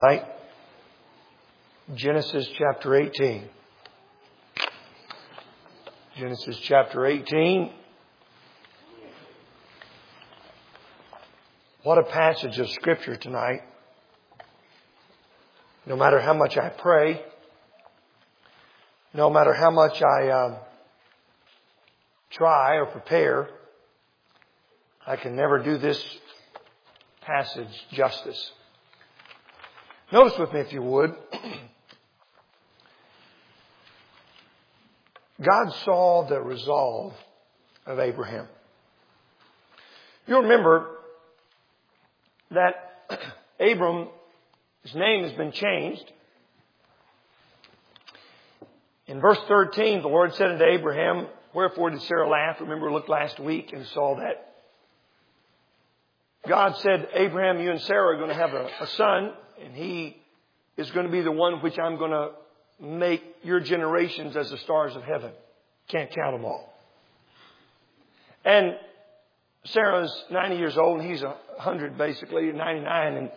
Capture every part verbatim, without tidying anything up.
Right? Genesis chapter eighteen. Genesis chapter eighteen. What a passage of Scripture tonight. No matter how much I pray, no matter how much I uh, try or prepare, I can never do this passage justice. Notice with me, if you would, God saw the resolve of Abraham. You'll remember that Abram, his name has been changed. In verse thirteen, the Lord said unto Abraham, wherefore did Sarah laugh? Remember, we looked last week and saw that God said, Abraham, you and Sarah are going to have a, a son, and he is going to be the one which I'm going to make your generations as the stars of heaven. Can't count them all. And Sarah's ninety years old, and he's one hundred basically, ninety-nine, and,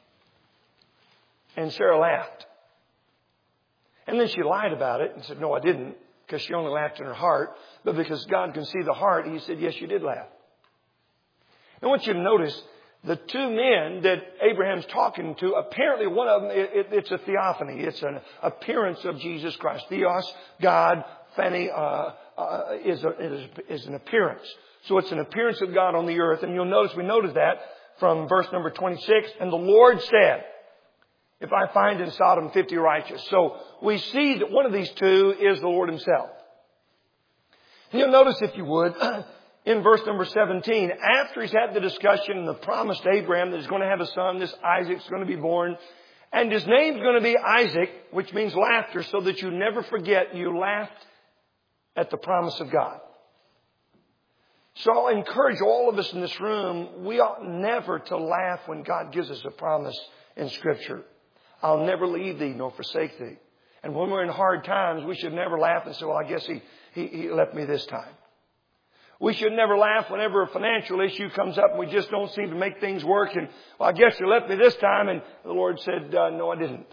and Sarah laughed. And then she lied about it and said, no, I didn't, because she only laughed in her heart. But because God can see the heart, He said, yes, you did laugh. I want you to notice the two men that Abraham's talking to, apparently one of them, it, it, it's a theophany. It's an appearance of Jesus Christ. Theos, God, phany, uh, uh, is, a, is, is an appearance. So it's an appearance of God on the earth. And you'll notice, we noted that from verse number twenty-six. And the Lord said, if I find in Sodom fifty righteous. So we see that one of these two is the Lord Himself. And you'll notice, if you would, in verse number seventeen, after he's had the discussion and the promise to Abraham that he's going to have a son, this Isaac's going to be born, and his name's going to be Isaac, which means laughter, so that you never forget you laughed at the promise of God. So I'll encourage all of us in this room, we ought never to laugh when God gives us a promise in Scripture. I'll never leave thee nor forsake thee. And when we're in hard times, we should never laugh and say, well, I guess he, he, he left me this time. We should never laugh whenever a financial issue comes up and we just don't seem to make things work. And, well, I guess you left me this time. And the Lord said, uh, no, I didn't.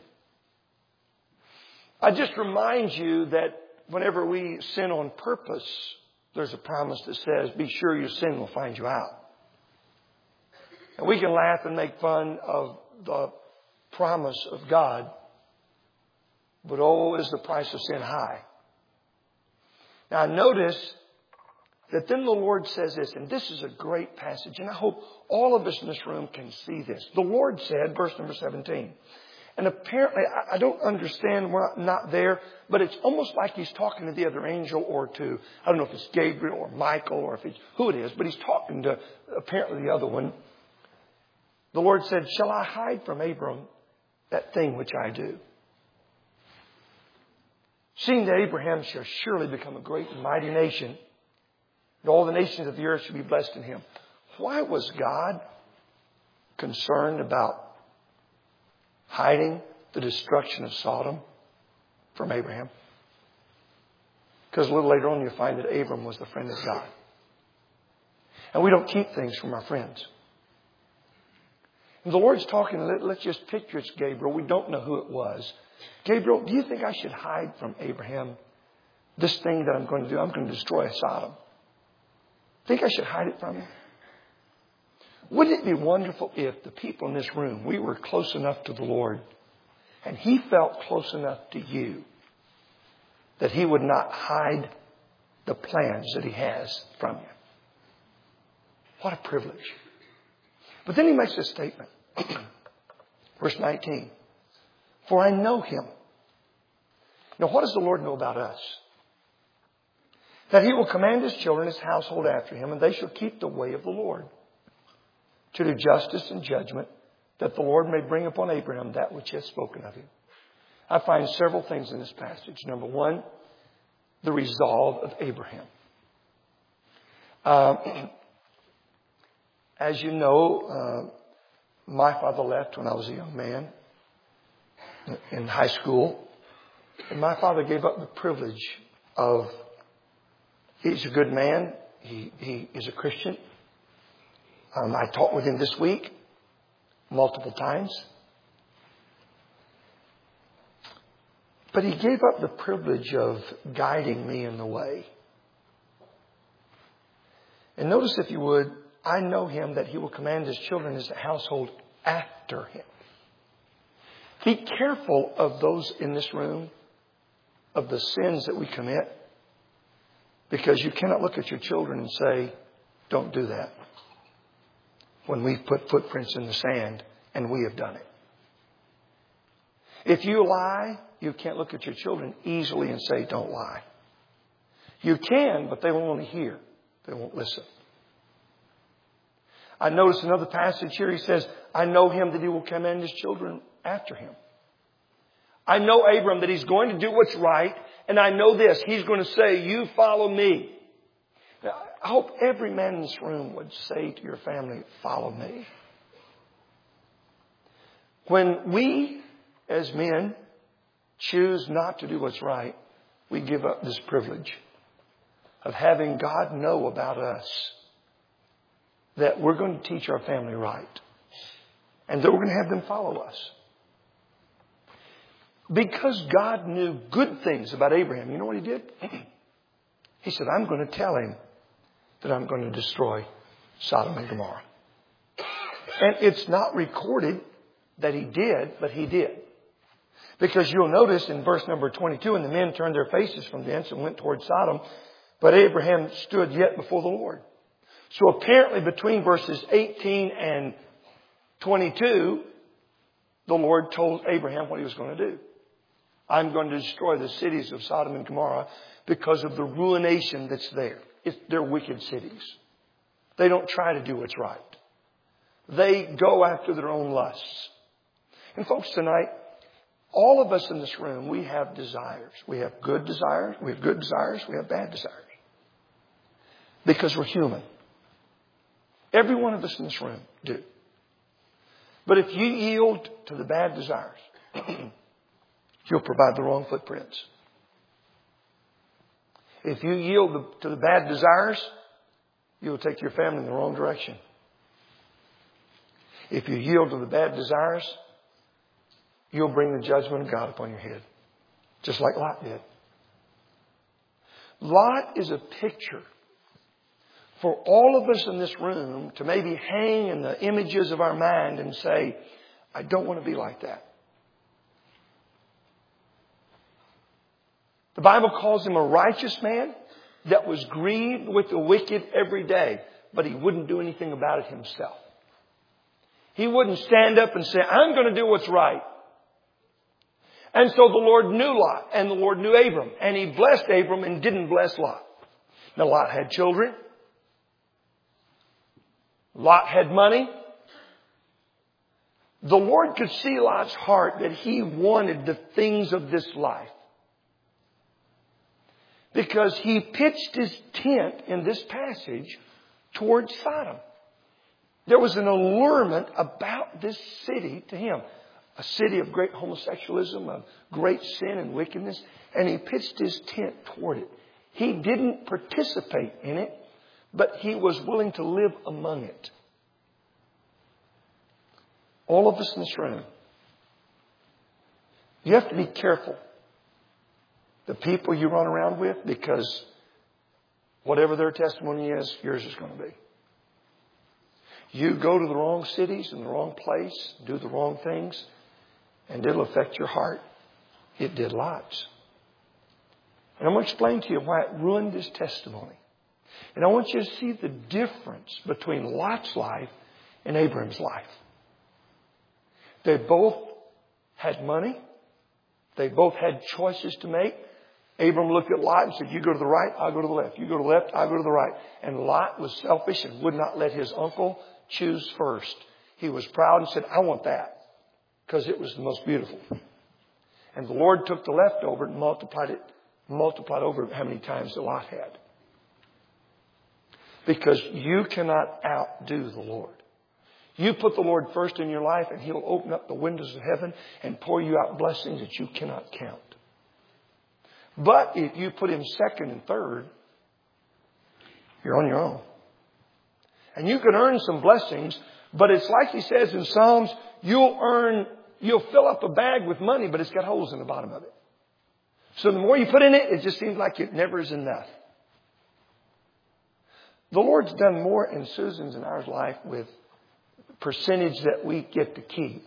I just remind you that whenever we sin on purpose, there's a promise that says, be sure your sin will find you out. And we can laugh and make fun of the promise of God. But oh, is the price of sin high. Now notice that then the Lord says this, and this is a great passage, and I hope all of us in this room can see this. The Lord said, verse number seventeen, and apparently, I don't understand, we're not there, but it's almost like He's talking to the other angel or to, I don't know if it's Gabriel or Michael or if it's who it is, but He's talking to apparently the other one. The Lord said, shall I hide from Abram that thing which I do? Seeing that Abraham shall surely become a great and mighty nation, and all the nations of the earth shall be blessed in him. Why was God concerned about hiding the destruction of Sodom from Abraham? Because a little later on you find that Abram was the friend of God. And we don't keep things from our friends. And the Lord's talking, let's just picture it's Gabriel. We don't know who it was. Gabriel, do you think I should hide from Abraham this thing that I'm going to do? I'm going to destroy Sodom. Think I should hide it from him? Wouldn't it be wonderful if the people in this room, we were close enough to the Lord and He felt close enough to you that He would not hide the plans that He has from you? What a privilege. But then He makes this statement. Verse nineteen. For I know Him. Now what does the Lord know about us? That He will command His children, His household after Him, and they shall keep the way of the Lord, to do justice and judgment, that the Lord may bring upon Abraham that which He has spoken of him. I find several things in this passage. Number one, the resolve of Abraham. Uh, as you know, uh, my father left when I was a young man in high school. And my father gave up the privilege of, he's a good man. He, he is a Christian. Um, I talked with him this week multiple times. But He gave up the privilege of guiding me in the way. And notice, if you would, I know Him that He will command His children, His household after Him. Be careful of those in this room, of the sins that we commit, because you cannot look at your children and say, don't do that, when we've put footprints in the sand and we have done it. If you lie, you can't look at your children easily and say, don't lie. You can, but they will only hear. They won't listen. I notice another passage here. He says, I know Him that He will command His children after Him. I know Abram that he's going to do what's right. And I know this. He's going to say, you follow me. Now, I hope every man in this room would say to your family, follow me. When we, as men, choose not to do what's right, we give up this privilege of having God know about us that we're going to teach our family right. And that we're going to have them follow us. Because God knew good things about Abraham, you know what He did? He said, I'm going to tell him that I'm going to destroy Sodom and Gomorrah. And it's not recorded that he did, but he did. Because you'll notice in verse number twenty-two, and the men turned their faces from thence and went toward Sodom, but Abraham stood yet before the Lord. So apparently between verses eighteen and twenty-two, the Lord told Abraham what He was going to do. I'm going to destroy the cities of Sodom and Gomorrah because of the ruination that's there. It's, they're wicked cities. They don't try to do what's right. They go after their own lusts. And folks, tonight, all of us in this room, we have desires. We have good desires. We have good desires. We have bad desires. Because we're human. Every one of us in this room do. But if you yield to the bad desires, you'll provide the wrong footprints. If you yield to the bad desires, you'll take your family in the wrong direction. If you yield to the bad desires, you'll bring the judgment of God upon your head. Just like Lot did. Lot is a picture for all of us in this room to maybe hang in the images of our mind and say, I don't want to be like that. The Bible calls him a righteous man that was grieved with the wicked every day, but he wouldn't do anything about it himself. He wouldn't stand up and say, I'm going to do what's right. And so the Lord knew Lot and the Lord knew Abram, and He blessed Abram and didn't bless Lot. Now Lot had children. Lot had money. The Lord could see Lot's heart that he wanted the things of this life. Because he pitched his tent in this passage towards Sodom. There was an allurement about this city to him. A city of great homosexualism, of great sin and wickedness. And he pitched his tent toward it. He didn't participate in it, but he was willing to live among it. All of us in this room, you have to be careful. The people you run around with, because whatever their testimony is, yours is going to be. You go to the wrong cities, in the wrong place, do the wrong things, and it'll affect your heart. It did Lot's. And I'm going to explain to you why it ruined his testimony. And I want you to see the difference between Lot's life and Abram's life. They both had money. They both had choices to make. Abram looked at Lot and said, you go to the right, I'll go to the left. You go to the left, I'll go to the right. And Lot was selfish and would not let his uncle choose first. He was proud and said, I want that. Because it was the most beautiful. And the Lord took the leftover and multiplied it, multiplied over how many times the Lot had. Because you cannot outdo the Lord. You put the Lord first in your life and He'll open up the windows of heaven and pour you out blessings that you cannot count. But if you put Him second and third, you're on your own. And you can earn some blessings, but it's like He says in Psalms, you'll earn, you'll fill up a bag with money, but it's got holes in the bottom of it. So the more you put in it, it just seems like it never is enough. The Lord's done more in Susan's and our life with percentage that we get to keep.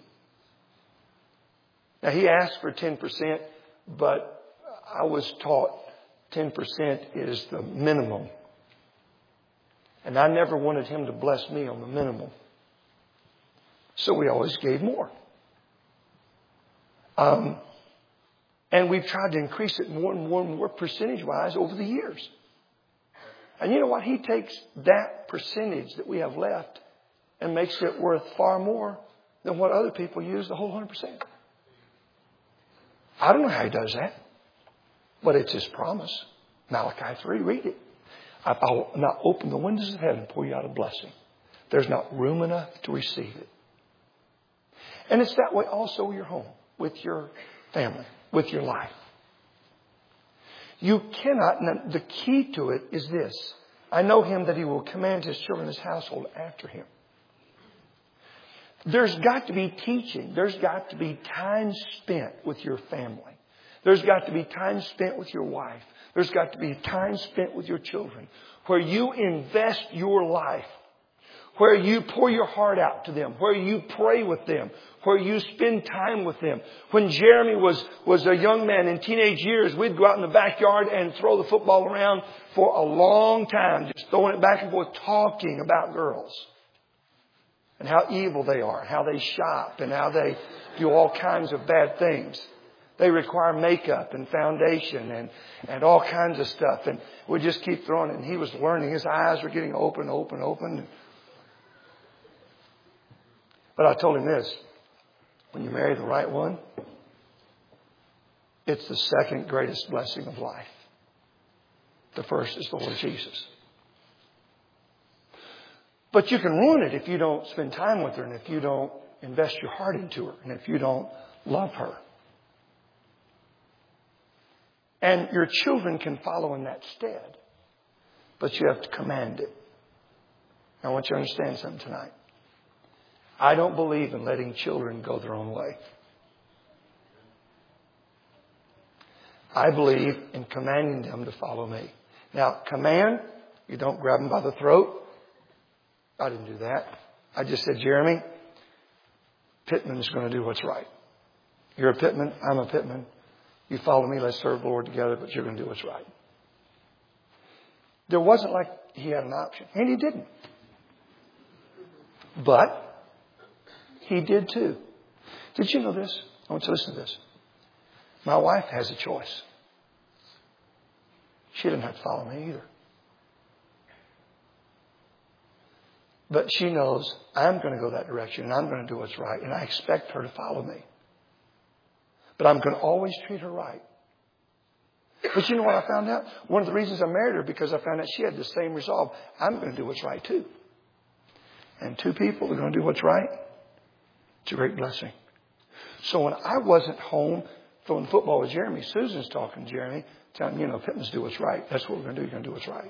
Now, he asked for ten percent, but I was taught ten percent is the minimum. And I never wanted him to bless me on the minimum. So we always gave more. Um, and we've tried to increase it more and more and more percentage-wise over the years. And you know what? He takes that percentage that we have left and makes it worth far more than what other people use the whole one hundred percent. I don't know how he does that, but it's his promise. Malachi three, read it. I'll not open the windows of heaven and pour you out a blessing. There's not room enough to receive it. And it's that way also with your home, with your family, with your life. You cannot, the key to it is this. I know him that he will command his children, his household after him. There's got to be teaching. There's got to be time spent with your family. There's got to be time spent with your wife. There's got to be time spent with your children where you invest your life, where you pour your heart out to them, where you pray with them, where you spend time with them. When Jeremy was, was a young man in teenage years, we'd go out in the backyard and throw the football around for a long time, just throwing it back and forth, talking about girls and how evil they are, and how they shop, and how they do all kinds of bad things. They require makeup and foundation and, and all kinds of stuff. And we just keep throwing it. And he was learning. His eyes were getting open, open, open. But I told him this. When you marry the right one, it's the second greatest blessing of life. The first is the Lord Jesus. But you can ruin it if you don't spend time with her, and if you don't invest your heart into her, and if you don't love her. And your children can follow in that stead. But you have to command it. I want you to understand something tonight. I don't believe in letting children go their own way. I believe in commanding them to follow me. Now, command, you don't grab them by the throat. I didn't do that. I just said, Jeremy, Pittman is going to do what's right. You're a Pittman. I'm a Pittman. You follow me. Let's serve the Lord together, but you're going to do what's right. There wasn't like he had an option. And he didn't. But he did too. Did you know this? I want you to listen to this. My wife has a choice. She didn't have to follow me either. But she knows I'm going to go that direction and I'm going to do what's right. And I expect her to follow me. But I'm going to always treat her right. But you know what I found out? One of the reasons I married her, because I found out she had the same resolve. I'm going to do what's right too. And two people are going to do what's right. It's a great blessing. So when I wasn't home throwing football with Jeremy, Susan's talking to Jeremy, telling him, you know, Pittman's do what's right. That's what we're going to do. You're going to do what's right.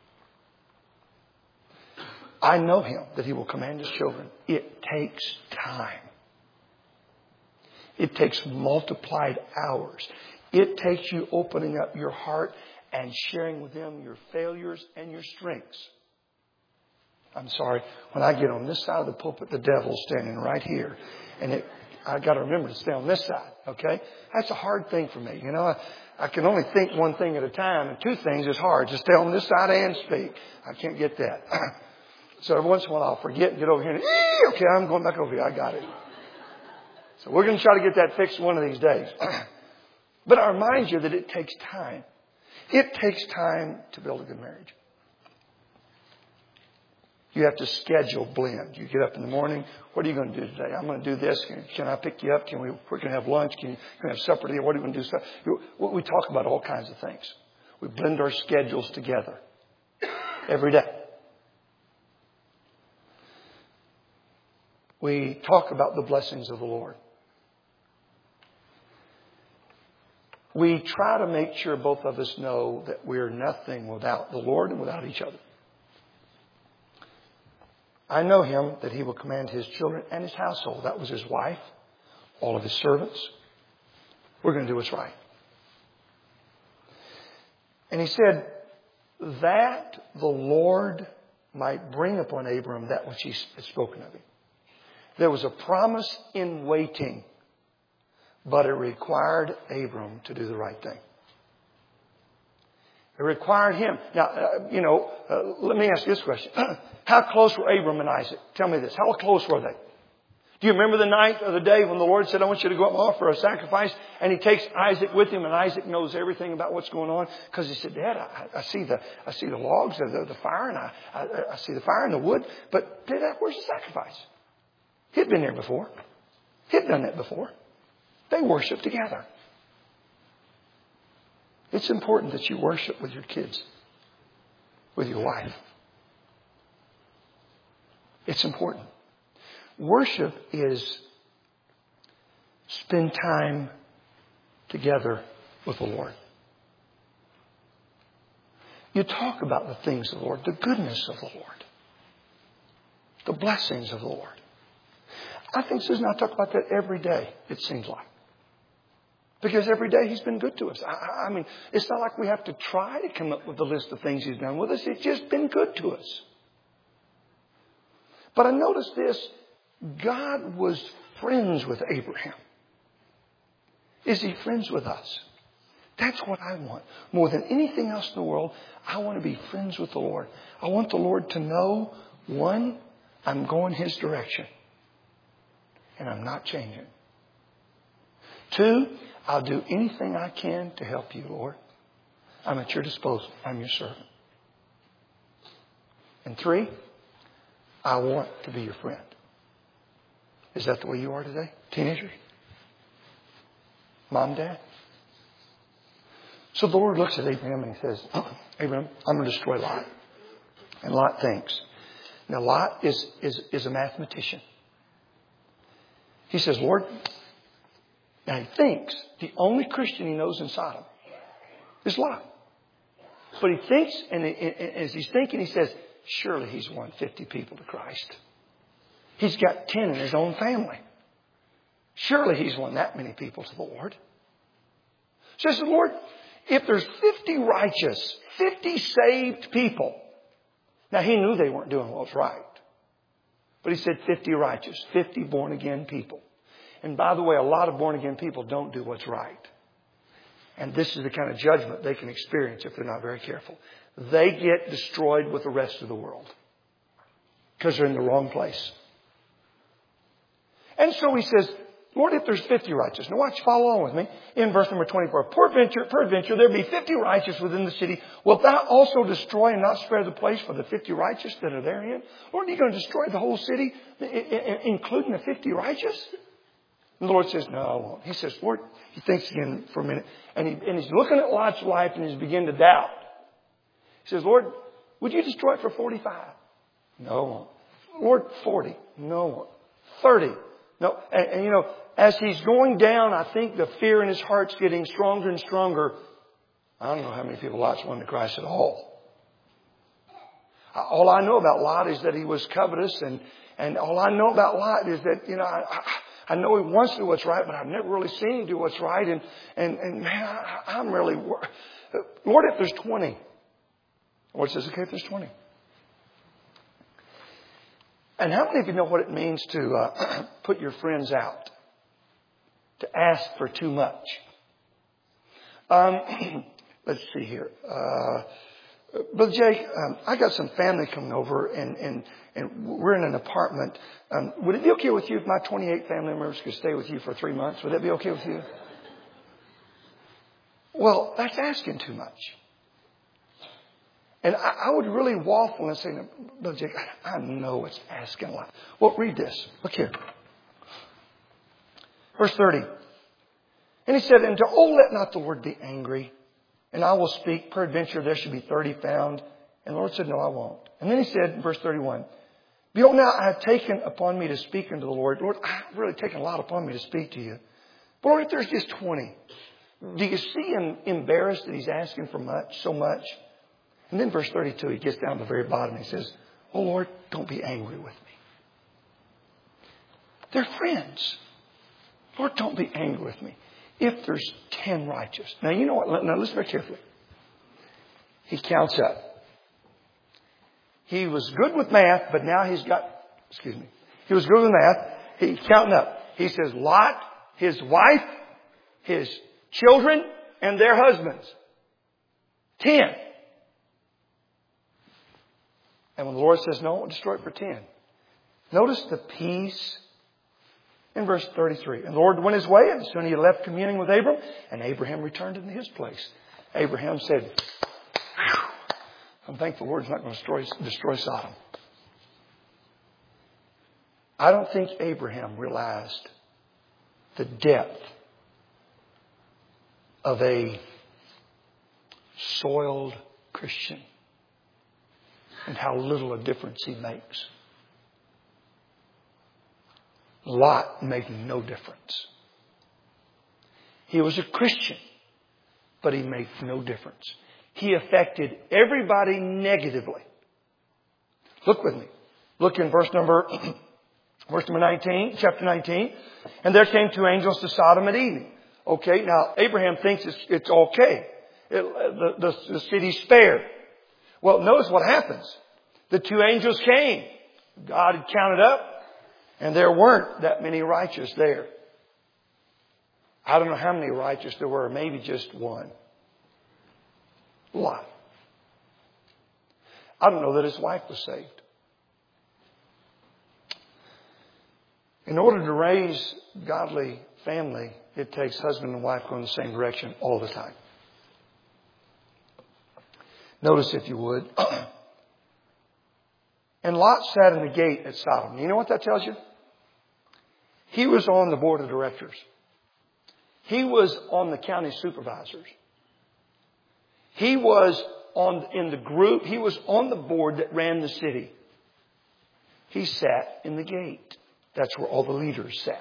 I know him that he will command his children. It takes time. It takes multiplied hours. It takes you opening up your heart and sharing with them your failures and your strengths. I'm sorry. When I get on this side of the pulpit, the devil's standing right here. And it, I got to remember to stay on this side. Okay? That's a hard thing for me. You know, I, I can only think one thing at a time. And two things is hard. To stay on this side and speak. I can't get that. So every once in a while I'll forget and get over here. And, okay, I'm going back over here. I got it. So we're going to try to get that fixed one of these days. But I remind you that it takes time. It takes time to build a good marriage. You have to schedule blend. You get up in the morning. What are you going to do today? I'm going to do this. Can, can I pick you up? Can we? We're going to have lunch. Can you can we have supper today? What are you going to do? We talk about all kinds of things. We blend our schedules together every day. We talk about the blessings of the Lord. We try to make sure both of us know that we're nothing without the Lord and without each other. I know him that he will command his children and his household. That was his wife, all of his servants. We're going to do what's right. And he said, that the Lord might bring upon Abram that which he had spoken of him. There was a promise in waiting, but it required Abram to do the right thing. It required him. Now, uh, you know, uh, let me ask you this question. How close were Abram and Isaac? Tell me this. How close were they? Do you remember the night or the day when the Lord said, I want you to go up and offer a sacrifice? And he takes Isaac with him, and Isaac knows everything about what's going on. Because he said, Dad, I, I see the I see the logs, the, the fire, and I, I, I see the fire and the wood. But Dad, where's the sacrifice? He'd been there before. He'd done that before. They worshiped together. It's important that you worship with your kids, with your wife. It's important. Worship is spend time together with the Lord. You talk about the things of the Lord, the goodness of the Lord, the blessings of the Lord. I think Susan and I talk about that every day, it seems like. Because every day He's been good to us. I, I mean, it's not like we have to try to come up with a list of things He's done with us. It's just been good to us. But I noticed this. God was friends with Abraham. Is He friends with us? That's what I want. More than anything else in the world, I want to be friends with the Lord. I want the Lord to know, one, I'm going His direction. And I'm not changing. Two, I'll do anything I can to help you, Lord. I'm at your disposal. I'm your servant. And three, I want to be your friend. Is that the way you are today? Teenagers? Mom, Dad? So the Lord looks at Abraham and He says, Abraham, I'm going to destroy Lot. And Lot thinks. Now Lot is, is, is a mathematician. He says, Lord, now he thinks the only Christian he knows in Sodom is Lot. But he thinks, and as he's thinking, he says, surely he's won fifty people to Christ. He's got ten in his own family. Surely he's won that many people to the Lord. So he says, Lord, if there's fifty righteous, fifty saved people. Now he knew they weren't doing what was right. But he said fifty righteous, fifty born again people. And by the way, a lot of born again people don't do what's right. And this is the kind of judgment they can experience if they're not very careful. They get destroyed with the rest of the world. Because they're in the wrong place. And so he says, Lord, if there's fifty righteous. Now watch, follow along with me. In verse number twenty-four. Peradventure, peradventure, there be fifty righteous within the city. Wilt thou also destroy and not spare the place for the fifty righteous that are therein? Lord, are you going to destroy the whole city, including the fifty righteous? And the Lord says, no, I won't. He says, Lord, he thinks again for a minute. And, he, and he's looking at Lot's life and he's beginning to doubt. He says, Lord, would you destroy it for forty-five? No, I won't. Lord, forty? No, I won't. thirty? No. And, and you know, as he's going down, I think the fear in his heart's getting stronger and stronger. I don't know how many people Lot's won to Christ at all. All I know about Lot is that he was covetous. And, and all I know about Lot is that, you know, I, I, I know he wants to do what's right, but I've never really seen him do what's right. And, and, and man, I, I'm really, Lord, if there's twenty. The Lord says, okay, if there's twenty. And how many of you know what it means to uh, put your friends out? To ask for too much? Um, let's see here. Uh, Brother Jake, um, I got some family coming over, and, and, and we're in an apartment. Um, would it be okay with you if my twenty-eight family members could stay with you for three months? Would that be okay with you? Well, that's asking too much. And I, I would really waffle and say, Brother Jake, I, I know it's asking a lot. Well, read this. Look here. Verse thirty. And he said, and to, oh, let not the Lord be angry. And I will speak, peradventure there should be thirty found. And the Lord said, no, I won't. And then he said in verse thirty-one, behold, now I have taken upon me to speak unto the Lord. Lord, I've really taken a lot upon me to speak to you. But Lord, if there's just twenty, do you see him embarrassed that he's asking for much, so much? And then verse thirty-two, he gets down to the very bottom and he says, oh Lord, don't be angry with me. They're friends. Lord, don't be angry with me. If there's ten righteous. Now, you know what? Now, listen very carefully. He counts up. He was good with math, but now he's got, excuse me, he was good with math. He's counting up. He says, Lot, his wife, his children, and their husbands. Ten. And when the Lord says, no, I won't destroy it for ten. Notice the peace in verse thirty-three. And the Lord went his way, and soon he left communing with Abram, and Abraham returned into his place. Abraham said, I'm thankful the Lord's not going to destroy, destroy Sodom. I don't think Abraham realized the depth of a soiled Christian and how little a difference he makes. Lot made no difference. He was a Christian, but he made no difference. He affected everybody negatively. Look with me. Look in verse number, verse number nineteen, chapter nineteen. And there came two angels to Sodom at evening. Okay, now Abraham thinks it's, it's okay. It, the, the, the city's spared. Well, notice what happens. The two angels came. God had counted up, and there weren't that many righteous there. I don't know how many righteous there were. Maybe just one. Lot. I don't know that his wife was saved. In order to raise godly family, it takes husband and wife going the same direction all the time. Notice, if you would. And Lot sat in the gate at Sodom. You know what that tells you? He was on the board of directors. He was on the county supervisors. He was on in the group. He was on the board that ran the city. He sat in the gate. That's where all the leaders sat.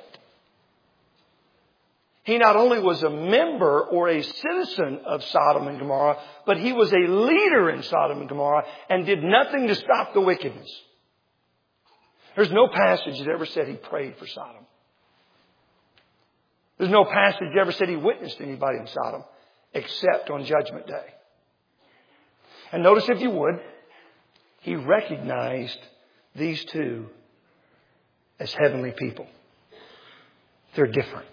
He not only was a member or a citizen of Sodom and Gomorrah, but he was a leader in Sodom and Gomorrah and did nothing to stop the wickedness. There's no passage that ever said he prayed for Sodom. There's no passage that ever said he witnessed anybody in Sodom except on Judgment Day. And notice, if you would, he recognized these two as heavenly people. They're different.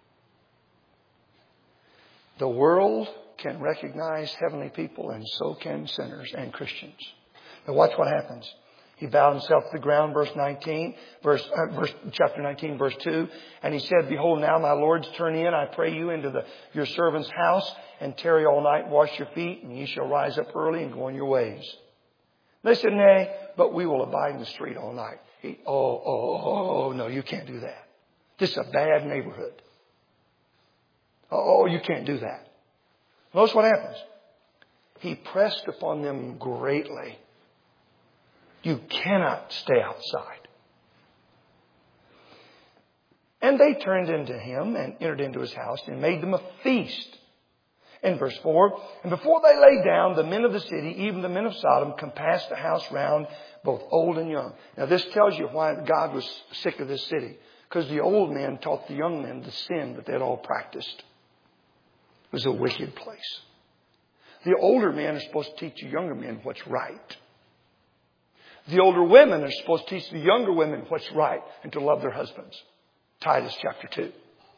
The world can recognize heavenly people, and so can sinners and Christians. Now watch what happens. He bowed himself to the ground, verse nineteen, verse, uh, verse, chapter nineteen, verse two. And he said, Behold, now my lords, turn in, I pray you, into the, your servant's house, and tarry all night, wash your feet, and ye shall rise up early and go on your ways. They said, Nay, but we will abide in the street all night. He, oh, oh, oh, oh, no, you can't do that. This is a bad neighborhood. Oh, you can't do that. Notice what happens. He pressed upon them greatly. You cannot stay outside. And they turned into him and entered into his house and made them a feast. In verse four, and before they lay down, the men of the city, even the men of Sodom, compassed the house round, both old and young. Now this tells you why God was sick of this city. Because the old men taught the young men the sin that they had all practiced. It was a wicked place. The older men are supposed to teach the younger men what's right. The older women are supposed to teach the younger women what's right and to love their husbands. Titus chapter two.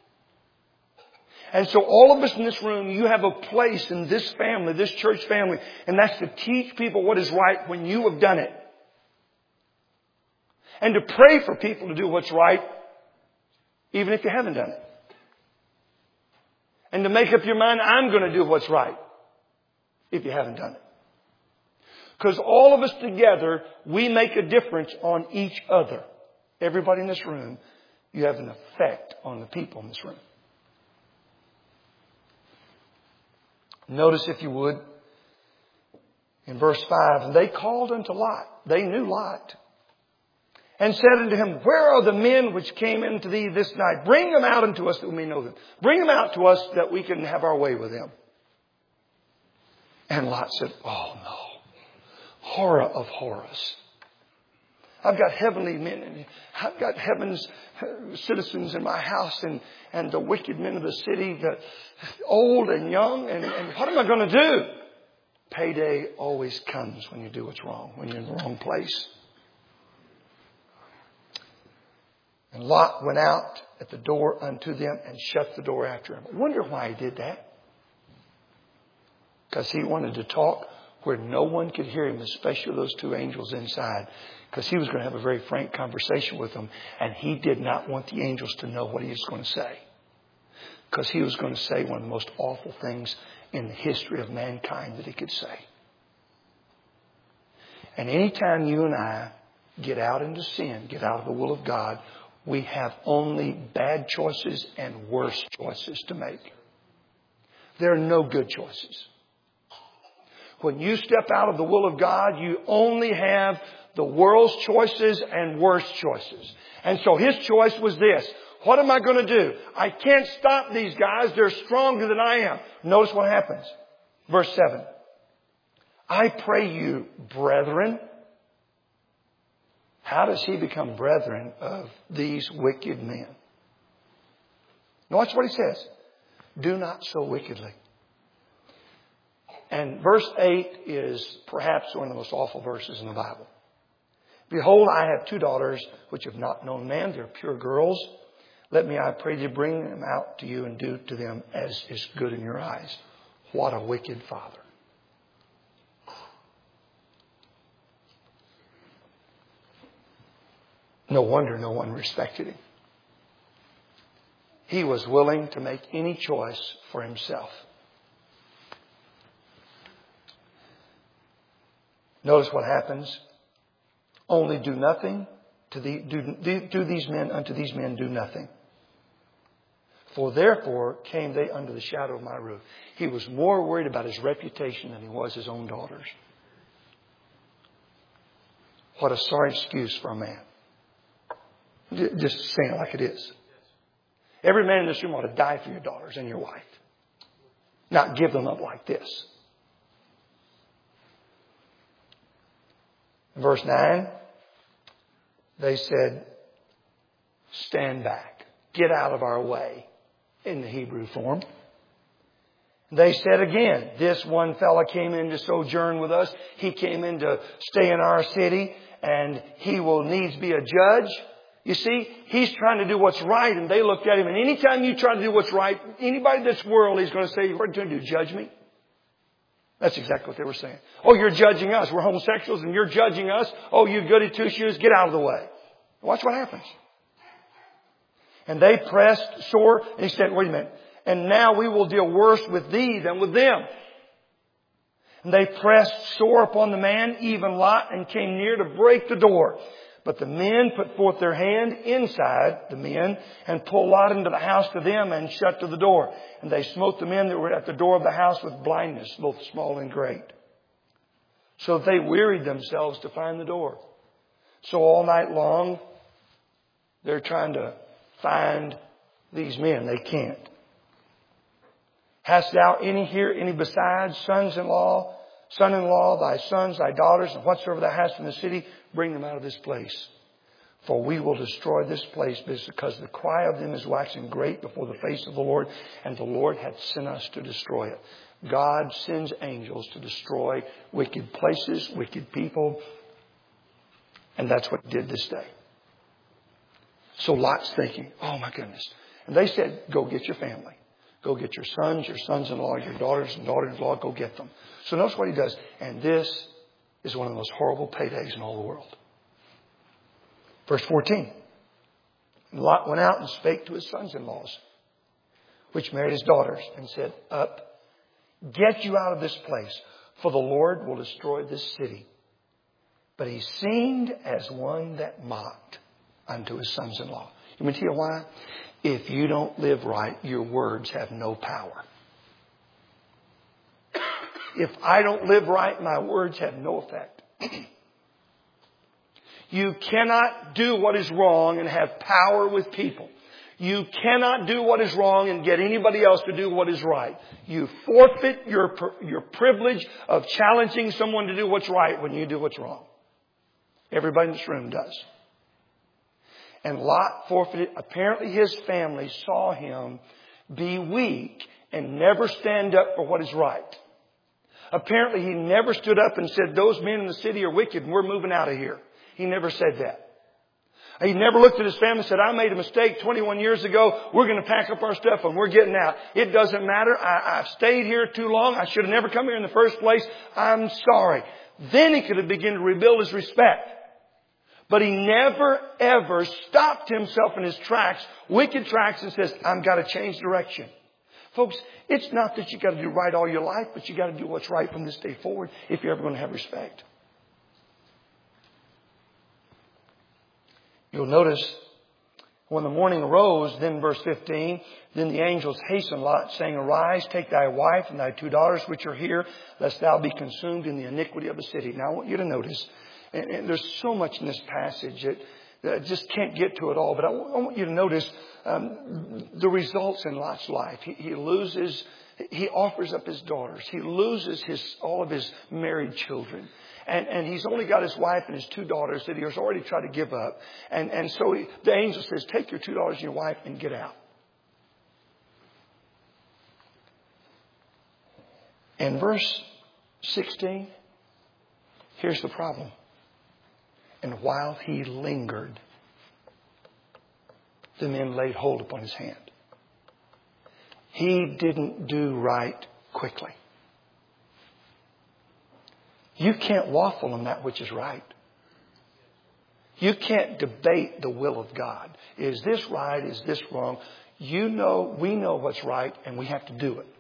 And so all of us in this room, you have a place in this family, this church family, and that's to teach people what is right when you have done it. And to pray for people to do what's right, even if you haven't done it. And to make up your mind, I'm going to do what's right, if you haven't done it. Because all of us together, we make a difference on each other. Everybody in this room, you have an effect on the people in this room. Notice, if you would, in verse five, and they called unto Lot. They knew Lot. And said unto him, Where are the men which came into thee this night? Bring them out unto us that we may know them. Bring them out to us that we can have our way with them. And Lot said, Oh no. Horror of horrors. I've got heavenly men and I've got heaven's citizens in my house and, and the wicked men of the city, the old and young. And, and what am I going to do? Payday always comes when you do what's wrong, when you're in the wrong place. And Lot went out at the door unto them and shut the door after him. I wonder why he did that. Because he wanted to talk where no one could hear him, especially those two angels inside. Because he was going to have a very frank conversation with them. And he did not want the angels to know what he was going to say. Because he was going to say one of the most awful things in the history of mankind that he could say. And anytime you and I get out into sin, get out of the will of God, we have only bad choices and worse choices to make. There are no good choices. When you step out of the will of God, you only have the world's choices and worse choices. And so his choice was this. What am I going to do? I can't stop these guys. They're stronger than I am. Notice what happens. Verse seven. I pray you, brethren. How does he become brethren of these wicked men? Watch what he says. Do not so wickedly. And verse eight is perhaps one of the most awful verses in the Bible. Behold, I have two daughters which have not known man. They're pure girls. Let me, I pray you, bring them out to you and do to them as is good in your eyes. What a wicked father. No wonder no one respected him. He was willing to make any choice for himself. Notice what happens. Only do nothing to the, do, do, do these men unto these men do nothing. For therefore came they under the shadow of my roof. He was more worried about his reputation than he was his own daughters. What a sorry excuse for a man. Just saying it like it is. Every man in this room ought to die for your daughters and your wife. Not give them up like this. Verse nine, they said, stand back. Get out of our way. In the Hebrew form. They said again, this one fella came in to sojourn with us. He came in to stay in our city and he will needs be a judge. You see, he's trying to do what's right and they looked at him. And anytime you try to do what's right, anybody in this world, he's going to say, what are you going to do? Judge me? That's exactly what they were saying. Oh, you're judging us. We're homosexuals and you're judging us. Oh, you goody two shoes. Get out of the way. Watch what happens. And they pressed sore. And he said, wait a minute. And now we will deal worse with thee than with them. And they pressed sore upon the man, even Lot, and came near to break the door. But the men put forth their hand inside, the men, and pulled Lot into the house to them and shut to the door. And they smote the men that were at the door of the house with blindness, both small and great. So they wearied themselves to find the door. So all night long, they're trying to find these men. They can't. Hast thou any here, any besides sons-in-law, son-in-law, thy sons, thy daughters, and whatsoever thou hast in the city, bring them out of this place. For we will destroy this place because the cry of them is waxing great before the face of the Lord, and the Lord hath sent us to destroy it. God sends angels to destroy wicked places, wicked people, and that's what he did this day. So Lot's thinking, oh my goodness. And they said, go get your family. Go get your sons, your sons-in-law, your daughters and daughters-in-law. Go get them. So notice what he does. And this is one of the most horrible paydays in all the world. Verse fourteen. And Lot went out and spake to his sons-in-laws, which married his daughters, and said, up, get you out of this place, for the Lord will destroy this city. But he seemed as one that mocked unto his sons-in-law. Let me tell you why. If you don't live right, your words have no power. If I don't live right, my words have no effect. You cannot do what is wrong and have power with people. You cannot do what is wrong and get anybody else to do what is right. You forfeit your, your privilege of challenging someone to do what's right when you do what's wrong. Everybody in this room does. And Lot forfeited. Apparently his family saw him be weak and never stand up for what is right. Apparently he never stood up and said, those men in the city are wicked and we're moving out of here. He never said that. He never looked at his family and said, I made a mistake twenty-one years ago. We're going to pack up our stuff and we're getting out. It doesn't matter. I, I've stayed here too long. I should have never come here in the first place. I'm sorry. Then he could have begun to rebuild his respect. But he never, ever stopped himself in his tracks, wicked tracks, and says, I've got to change direction. Folks, it's not that you've got to do right all your life, but you've got to do what's right from this day forward if you're ever going to have respect. You'll notice when the morning arose, then verse fifteen, then the angels hastened Lot, saying, Arise, take thy wife and thy two daughters which are here, lest thou be consumed in the iniquity of the city. Now I want you to notice, and, and there's so much in this passage that, that I just can't get to it all, but I, w- I want you to notice um, the results in Lot's life. He, he loses, he offers up his daughters. He loses his all of his married children. And, and he's only got his wife and his two daughters that he has already tried to give up. And, and so he, the angel says, take your two daughters and your wife and get out. In verse sixteen, here's the problem. And while he lingered, the men laid hold upon his hand. He didn't do right quickly. You can't waffle on that which is right. You can't debate the will of God. Is this right? Is this wrong? You know, we know what's right and we have to do it.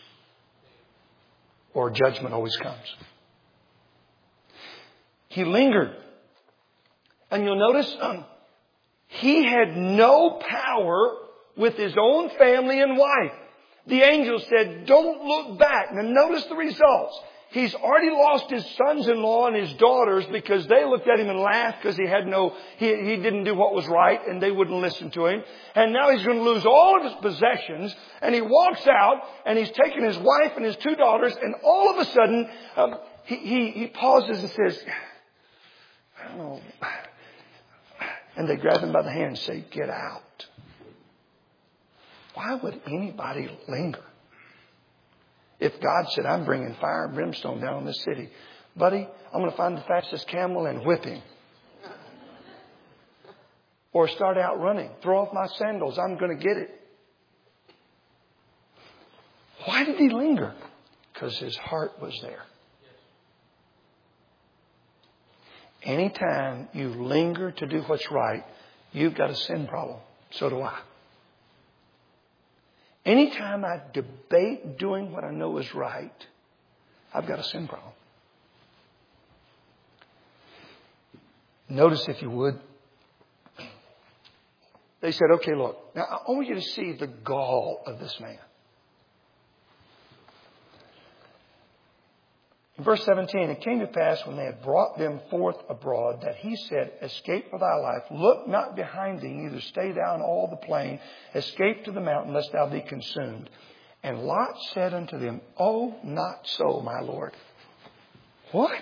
Or judgment always comes. He lingered. And you'll notice um, he had no power with his own family and wife. The angel said, don't look back. Now notice the results. He's already lost his sons-in-law and his daughters because they looked at him and laughed because he had no, he, he didn't do what was right and they wouldn't listen to him. And now he's going to lose all of his possessions. And he walks out and he's taken his wife and his two daughters. And all of a sudden, um, he, he, he pauses and says, I don't know. And they grab him by the hand and say, get out. Why would anybody linger? If God said, I'm bringing fire and brimstone down on this city, buddy, I'm going to find the fastest camel and whip him. Or start out running. Throw off my sandals. I'm going to get it. Why did he linger? Because his heart was there. Anytime you linger to do what's right, you've got a sin problem. So do I. Anytime I debate doing what I know is right, I've got a sin problem. Notice, if you would, they said, okay, look, now I want you to see the gall of this man. In verse seventeen, it came to pass when they had brought them forth abroad that he said, escape for thy life. Look not behind thee, neither stay down all the plain. Escape to the mountain, lest thou be consumed. And Lot said unto them, oh, not so, my Lord. What?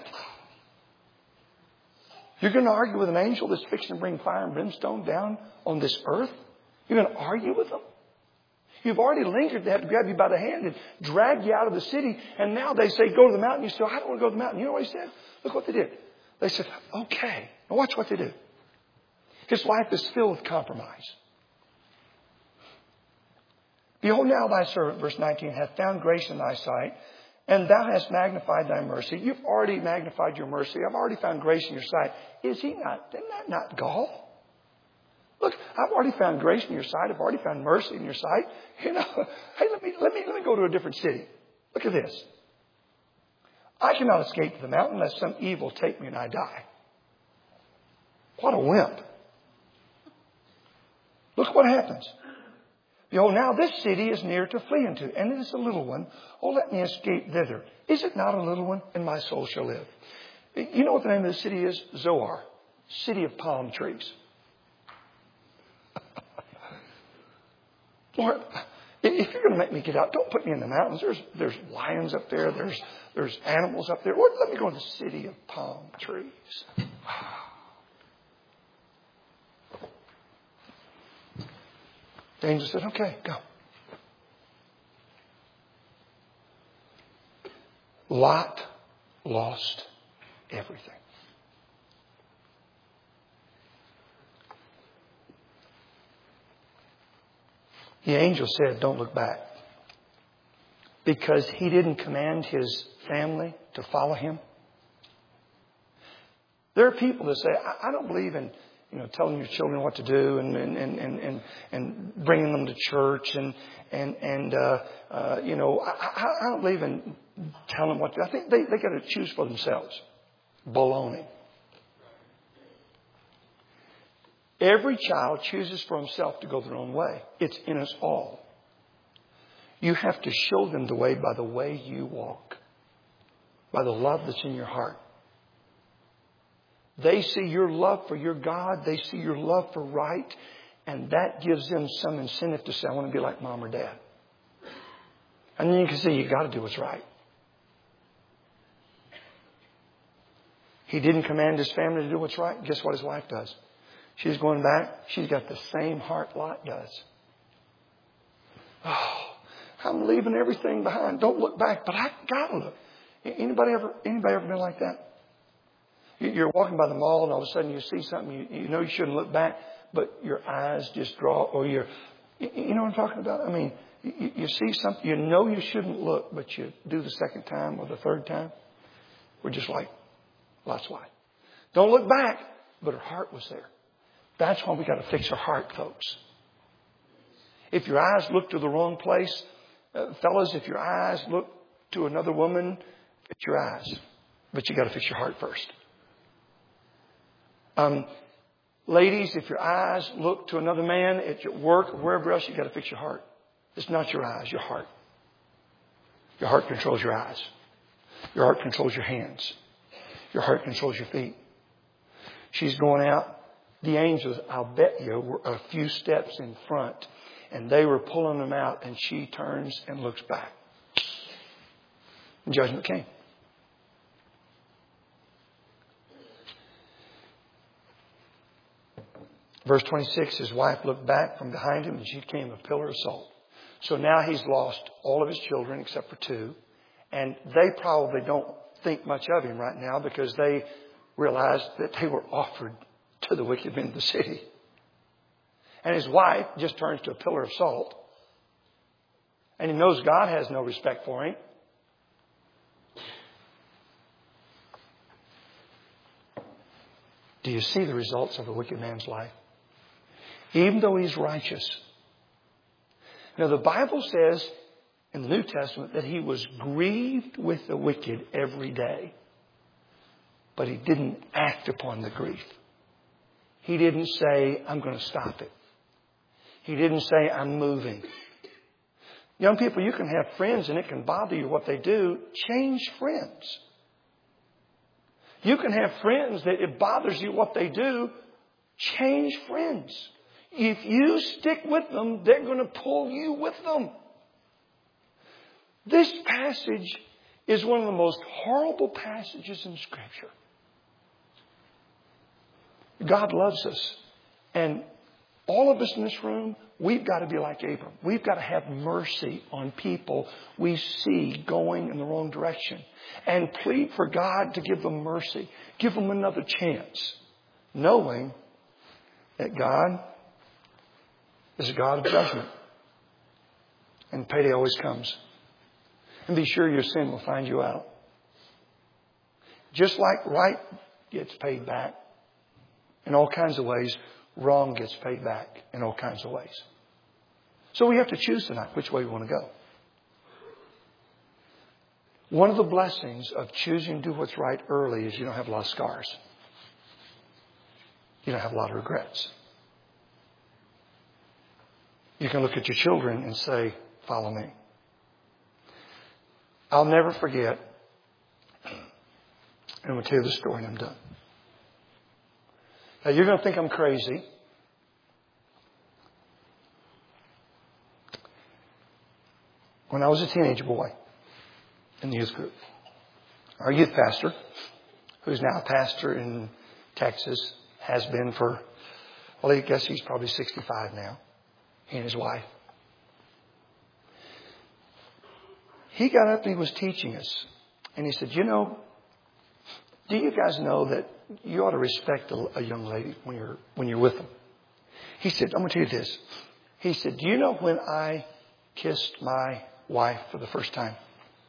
You're going to argue with an angel that's fixing to bring fire and brimstone down on this earth? You're going to argue with them? You've already lingered. They have to grab you by the hand and drag you out of the city. And now they say, go to the mountain. You say, I don't want to go to the mountain. You know what he said? Look what they did. They said, okay. Now watch what they do. His life is filled with compromise. Behold, now thy servant, verse nineteen, hath found grace in thy sight, and thou hast magnified thy mercy. You've already magnified your mercy. I've already found grace in your sight. Is he not? Isn't that not gall? Look, I've already found grace in your sight. I've already found mercy in your sight. You know, hey, let me, let me, let me go to a different city. Look at this. I cannot escape to the mountain lest some evil take me and I die. What a wimp. Look what happens. Behold, now this city is near to flee into, and it is a little one. Oh, let me escape thither. Is it not a little one? And my soul shall live. You know what the name of the city is? Zoar. City of palm trees. Lord, if you're going to make me get out, don't put me in the mountains. There's there's lions up there. There's there's animals up there. Lord, let me go to the city of palm trees. The angel said, okay, go. Lot lost everything. The angel said, don't look back. Because he didn't command his family to follow him. There are people that say, I, I don't believe in, you know, telling your children what to do and and and and, and bringing them to church and and and uh, uh, you know, I, I don't believe in telling them what to do. I think they they got to choose for themselves. Baloney. Every child chooses for himself to go their own way. It's in us all. You have to show them the way by the way you walk, by the love that's in your heart. They see your love for your God. They see your love for right. And that gives them some incentive to say, I want to be like mom or dad. And then you can see you got to do what's right. He didn't command his family to do what's right. Guess what his wife does? She's going back. She's got the same heart Lot does. Oh, I'm leaving everything behind. Don't look back, but I got to look. Anybody ever, anybody ever been like that? You're walking by the mall and all of a sudden you see something, you, you know you shouldn't look back, but your eyes just draw, or you're, you know what I'm talking about? I mean, you, you see something, you know you shouldn't look, but you do the second time or the third time. We're just like Lot's wife. Don't look back, but her heart was there. That's why we got to fix our heart, folks. If your eyes look to the wrong place, uh, fellas, if your eyes look to another woman, fix your eyes. But you got to fix your heart first. Um, ladies, if your eyes look to another man at your work or wherever else, you got to fix your heart. It's not your eyes, your heart. Your heart controls your eyes. Your heart controls your hands. Your heart controls your feet. She's going out. The angels, I'll bet you, were a few steps in front. And they were pulling them out. And she turns and looks back. And judgment came. Verse twenty-six, his wife looked back from behind him and she became a pillar of salt. So now he's lost all of his children except for two. And they probably don't think much of him right now because they realized that they were offered to the wicked men of the city. And his wife just turns to a pillar of salt. And he knows God has no respect for him. Do you see the results of a wicked man's life? Even though he's righteous. Now the Bible says in the New Testament that he was grieved with the wicked every day. But he didn't act upon the grief. He didn't say, I'm going to stop it. He didn't say, I'm moving. Young people, you can have friends and it can bother you what they do. Change friends. You can have friends that it bothers you what they do. Change friends. If you stick with them, they're going to pull you with them. This passage is one of the most horrible passages in Scripture. God loves us. And all of us in this room, we've got to be like Abram. We've got to have mercy on people we see going in the wrong direction. And plead for God to give them mercy. Give them another chance. Knowing that God is a God of judgment. And payday always comes. And be sure your sin will find you out. Just like right gets paid back in all kinds of ways, wrong gets paid back in all kinds of ways. So we have to choose tonight which way we want to go. One of the blessings of choosing to do what's right early is you don't have a lot of scars. You don't have a lot of regrets. You can look at your children and say, follow me. I'll never forget. And I'm going to tell you the story and I'm done. Now, you're going to think I'm crazy. When I was a teenage boy in the youth group, our youth pastor, who's now a pastor in Texas, has been for, well, I guess he's probably sixty-five now, he and his wife. He got up and he was teaching us And he said, you know, do you guys know that you ought to respect a, a young lady when you're when you're with them? He said, I'm going to tell you this. He said, do you know when I kissed my wife for the first time?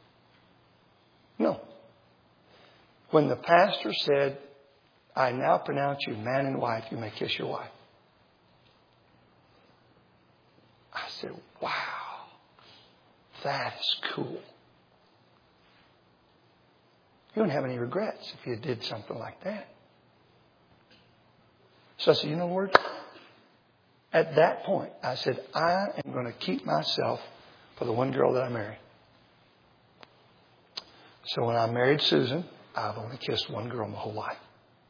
No. When the pastor said, I now pronounce you man and wife, you may kiss your wife. I said, wow, that is cool. You don't have any regrets if you did something like that. So I said, you know, Lord, at that point, I said, I am going to keep myself for the one girl that I married. So when I married Susan, I've only kissed one girl my whole life.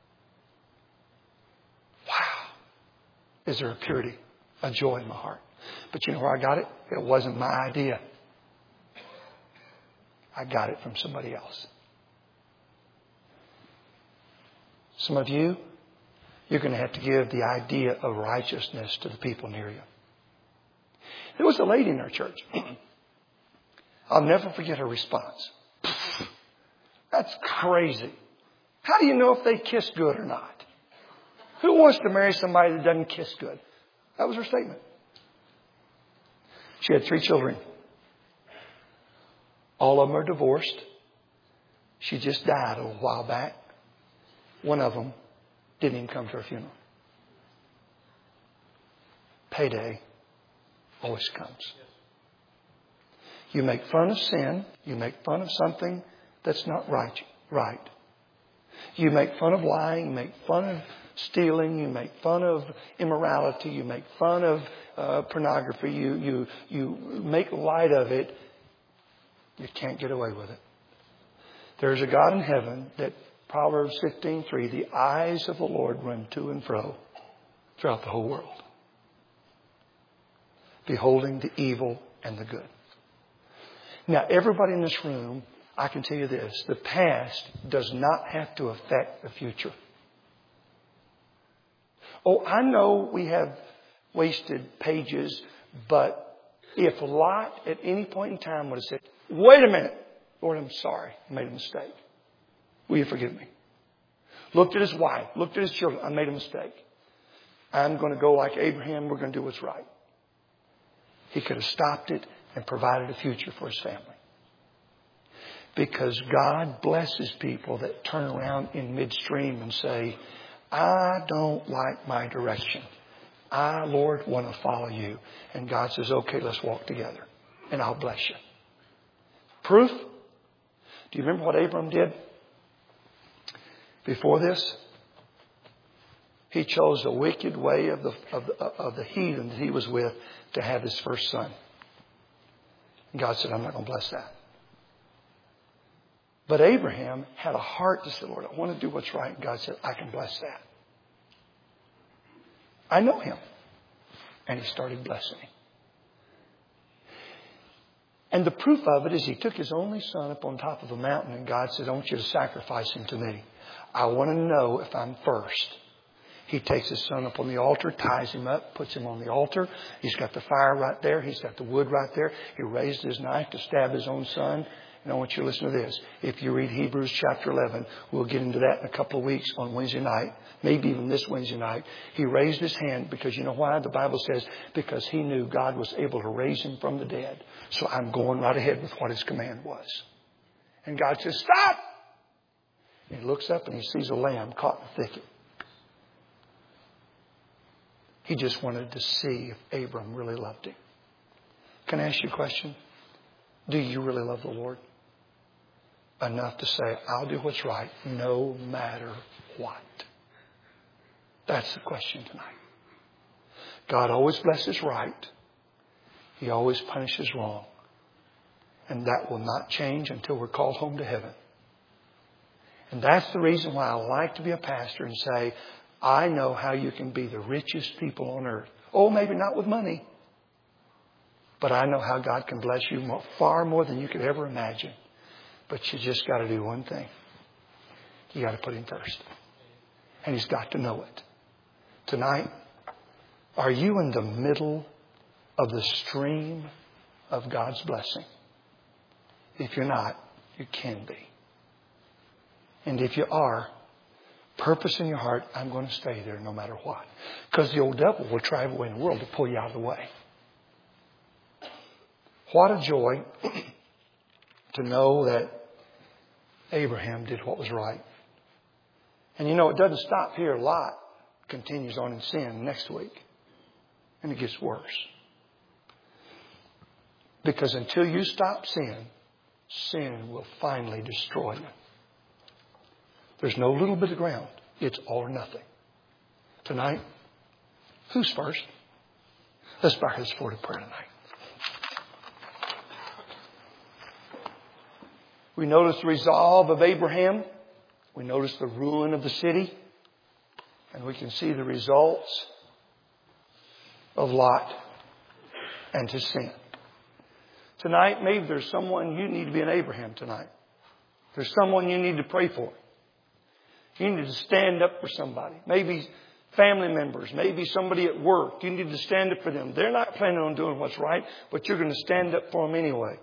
Wow. Is there a purity, a joy in my heart? But you know where I got it? It wasn't my idea. I got it from somebody else. Some of you, you're going to have to give the idea of righteousness to the people near you. There was a lady in our church. I'll never forget her response. That's crazy. How do you know if they kiss good or not? Who wants to marry somebody that doesn't kiss good? That was her statement. She had three children. All of them are divorced. She just died a little while back. One of them didn't even come to her funeral. Payday always comes. You make fun of sin. You make fun of something that's not right. Right. You make fun of lying. You make fun of stealing. You make fun of immorality. You make fun of uh, pornography. You you you make light of it. You can't get away with it. There's a God in heaven that Proverbs fifteen three, the eyes of the Lord run to and fro throughout the whole world, beholding the evil and the good. Now, everybody in this room, I can tell you this, the past does not have to affect the future. Oh, I know we have wasted pages, but if Lot at any point in time would have said, wait a minute, Lord, I'm sorry, I made a mistake. Will you forgive me? Looked at his wife, looked at his children, I made a mistake. I'm going to go like Abraham, we're going to do what's right. He could have stopped it and provided a future for his family. Because God blesses people that turn around in midstream and say, I don't like my direction. I, Lord, want to follow you. And God says, okay, let's walk together. And I'll bless you. Proof? Do you remember what Abram did before this? He chose the wicked way of the, of the, of the heathen that he was with to have his first son. And God said, I'm not going to bless that. But Abraham had a heart to say, Lord, I want to do what's right. And God said, I can bless that. I know him. And he started blessing him. And the proof of it is he took his only son up on top of a mountain and God said, I want you to sacrifice him to me. I want to know if I'm first. He takes his son up on the altar, ties him up, puts him on the altar. He's got the fire right there. He's got the wood right there. He raised his knife to stab his own son. And I want you to listen to this. If you read Hebrews chapter eleven, we'll get into that in a couple of weeks on Wednesday night, maybe even this Wednesday night. He raised his hand because you know why? The Bible says because he knew God was able to raise him from the dead. So I'm going right ahead with what his command was. And God says, stop! And he looks up and he sees a lamb caught in the thicket. He just wanted to see if Abram really loved him. Can I ask you a question? Do you really love the Lord? Enough to say, I'll do what's right no matter what. That's the question tonight. God always blesses right. He always punishes wrong. And that will not change until we're called home to heaven. And that's the reason why I like to be a pastor and say, I know how you can be the richest people on earth. Oh, maybe not with money. But I know how God can bless you more, far more than you could ever imagine. But you just got to do one thing. You got to put him first. And he's got to know it. Tonight, are you in the middle of the stream of God's blessing? If you're not, you can be. And if you are, purpose in your heart, I'm going to stay there no matter what. Because the old devil will try every way in the world to pull you out of the way. What a joy to know that Abraham did what was right. And you know, it doesn't stop here. Lot continues on in sin next week. And it gets worse. Because until you stop sin, sin will finally destroy you. There's no little bit of ground. It's all or nothing. Tonight, who's first? Let's bow our heads forward to prayer tonight. We notice the resolve of Abraham. We notice the ruin of the city. And we can see the results of Lot and his sin. Tonight, maybe there's someone you need to be an Abraham tonight. There's someone you need to pray for. You need to stand up for somebody. Maybe family members. Maybe somebody at work. You need to stand up for them. They're not planning on doing what's right, but you're going to stand up for them anyway.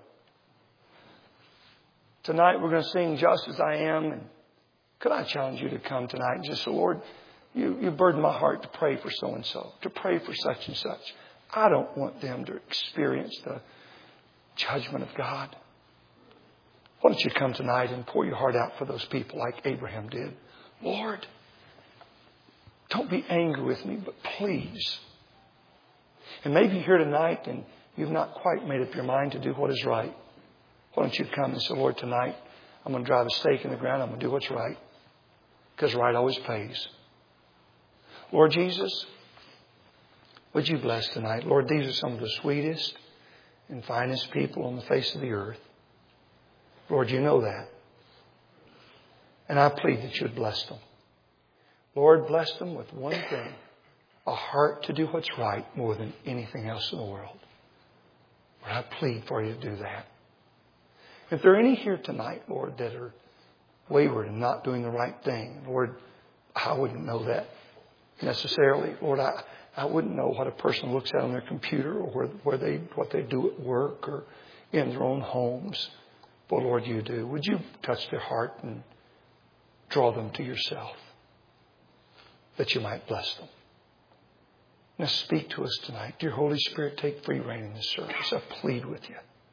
Tonight we're going to sing Just As I Am. And could I challenge you to come tonight and just say, Lord, you, you burden my heart to pray for so-and-so, to pray for such and such. I don't want them to experience the judgment of God. Why don't you come tonight and pour your heart out for those people like Abraham did? Lord, don't be angry with me, but please. And maybe you're here tonight and you've not quite made up your mind to do what is right. Why don't you come and say, Lord, tonight I'm going to drive a stake in the ground. I'm going to do what's right. Because right always pays. Lord Jesus, would you bless tonight? Lord, these are some of the sweetest and finest people on the face of the earth. Lord, you know that. And I plead that you'd bless them. Lord, bless them with one thing. A heart to do what's right more than anything else in the world. Lord, I plead for you to do that. If there are any here tonight, Lord, that are wayward and not doing the right thing, Lord, I wouldn't know that necessarily. Lord, I, I wouldn't know what a person looks at on their computer or where, where they what they do at work or in their own homes. But Lord, you do. Would you touch their heart and draw them to yourself that you might bless them? Now speak to us tonight. Dear Holy Spirit, take free reign in this service. I plead with you.